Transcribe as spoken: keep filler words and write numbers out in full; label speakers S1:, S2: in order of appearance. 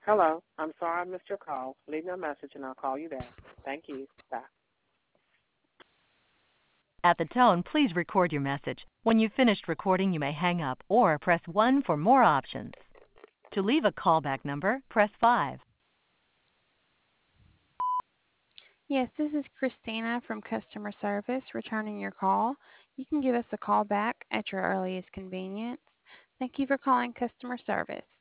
S1: Hello. I'm sorry I missed your call. Leave me a message and I'll call you back. Thank you. Bye.
S2: At the tone, please record your message. When you've finished recording, you may hang up or press one for more options. To leave a callback number, press five.
S3: Yes, this is Christina from customer service returning your call. You can give us a call back at your earliest convenience. Thank you for calling customer service.